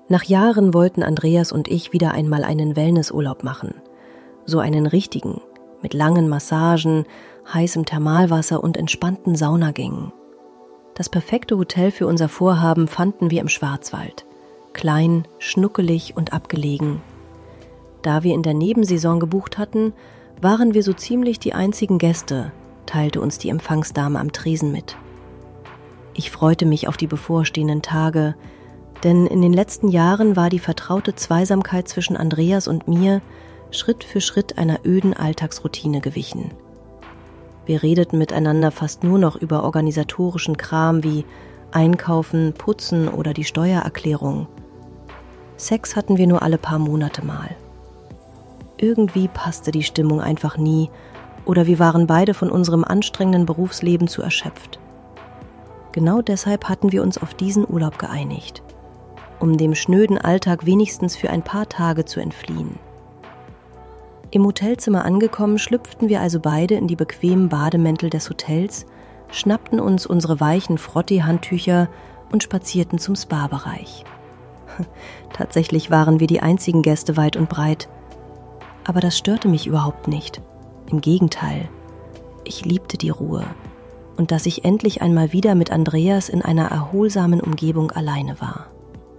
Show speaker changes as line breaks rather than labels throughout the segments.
Nach Jahren wollten Andreas und ich wieder einmal einen Wellnessurlaub machen. So einen richtigen, mit langen Massagen, heißem Thermalwasser und entspannten Saunagängen. Das perfekte Hotel für unser Vorhaben fanden wir im Schwarzwald. Klein, schnuckelig und abgelegen. Da wir in der Nebensaison gebucht hatten, waren wir so ziemlich die einzigen Gäste, teilte uns die Empfangsdame am Tresen mit. Ich freute mich auf die bevorstehenden Tage, denn in den letzten Jahren war die vertraute Zweisamkeit zwischen Andreas und mir Schritt für Schritt einer öden Alltagsroutine gewichen. Wir redeten miteinander fast nur noch über organisatorischen Kram wie Einkaufen, Putzen oder die Steuererklärung. Sex hatten wir nur alle paar Monate mal. Irgendwie passte die Stimmung einfach nie oder wir waren beide von unserem anstrengenden Berufsleben zu erschöpft. Genau deshalb hatten wir uns auf diesen Urlaub geeinigt, um dem schnöden Alltag wenigstens für ein paar Tage zu entfliehen. Im Hotelzimmer angekommen, schlüpften wir also beide in die bequemen Bademäntel des Hotels, schnappten uns unsere weichen Frottee-Handtücher und spazierten zum Spa-Bereich. Tatsächlich waren wir die einzigen Gäste weit und breit, aber das störte mich überhaupt nicht. Im Gegenteil, ich liebte die Ruhe und dass ich endlich einmal wieder mit Andreas in einer erholsamen Umgebung alleine war.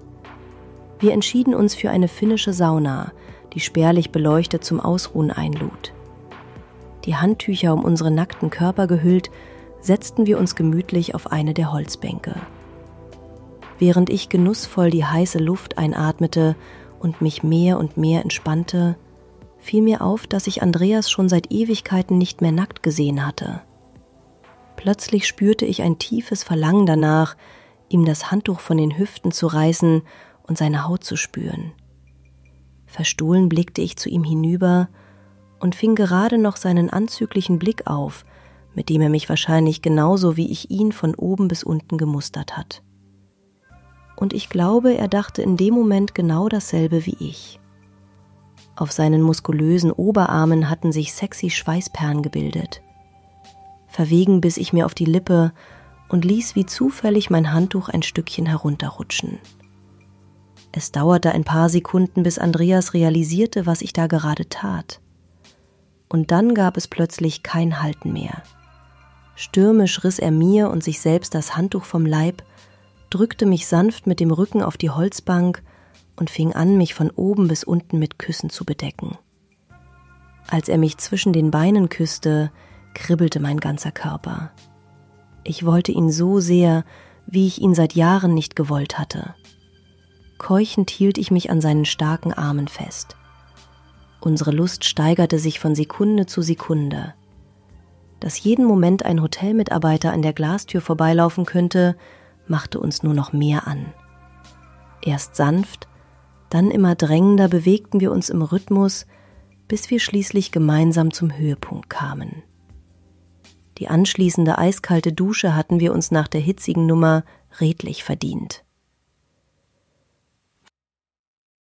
Wir entschieden uns für eine finnische Sauna, die spärlich beleuchtet zum Ausruhen einlud. Die Handtücher um unsere nackten Körper gehüllt, setzten wir uns gemütlich auf eine der Holzbänke. Während ich genussvoll die heiße Luft einatmete und mich mehr und mehr entspannte, fiel mir auf, dass ich Andreas schon seit Ewigkeiten nicht mehr nackt gesehen hatte. Plötzlich spürte ich ein tiefes Verlangen danach, ihm das Handtuch von den Hüften zu reißen und seine Haut zu spüren. Verstohlen blickte ich zu ihm hinüber und fing gerade noch seinen anzüglichen Blick auf, mit dem er mich wahrscheinlich genauso wie ich ihn von oben bis unten gemustert hat. Und ich glaube, er dachte in dem Moment genau dasselbe wie ich. Auf seinen muskulösen Oberarmen hatten sich sexy Schweißperlen gebildet. Verwegen biss ich mir auf die Lippe und ließ wie zufällig mein Handtuch ein Stückchen herunterrutschen. Es dauerte ein paar Sekunden, bis Andreas realisierte, was ich da gerade tat. Und dann gab es plötzlich kein Halten mehr. Stürmisch riss er mir und sich selbst das Handtuch vom Leib, drückte mich sanft mit dem Rücken auf die Holzbank und fing an, mich von oben bis unten mit Küssen zu bedecken. Als er mich zwischen den Beinen küsste, kribbelte mein ganzer Körper. Ich wollte ihn so sehr, wie ich ihn seit Jahren nicht gewollt hatte. Keuchend hielt ich mich an seinen starken Armen fest. Unsere Lust steigerte sich von Sekunde zu Sekunde. Dass jeden Moment ein Hotelmitarbeiter an der Glastür vorbeilaufen könnte, machte uns nur noch mehr an. Erst sanft, dann immer drängender bewegten wir uns im Rhythmus, bis wir schließlich gemeinsam zum Höhepunkt kamen. Die anschließende eiskalte Dusche hatten wir uns nach der hitzigen Nummer redlich verdient.